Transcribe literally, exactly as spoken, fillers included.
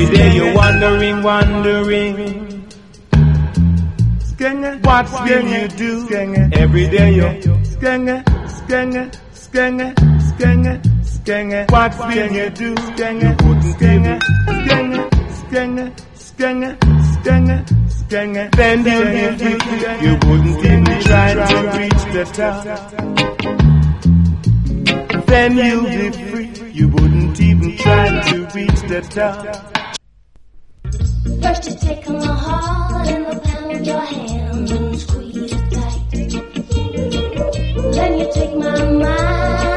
Every day you're wondering, wondering. What will you do? Every day you're skenge, skenge, skenge, skenge, skenge. What will you do? You wouldn't even skenge, skenge, skenge, skenge, skenge. Then you'll be free. You wouldn't even try to reach the top. Then you'll be free. You wouldn't even try to reach the top. First you take my heart in the palm of your hand and squeeze it tight. Then you take my mind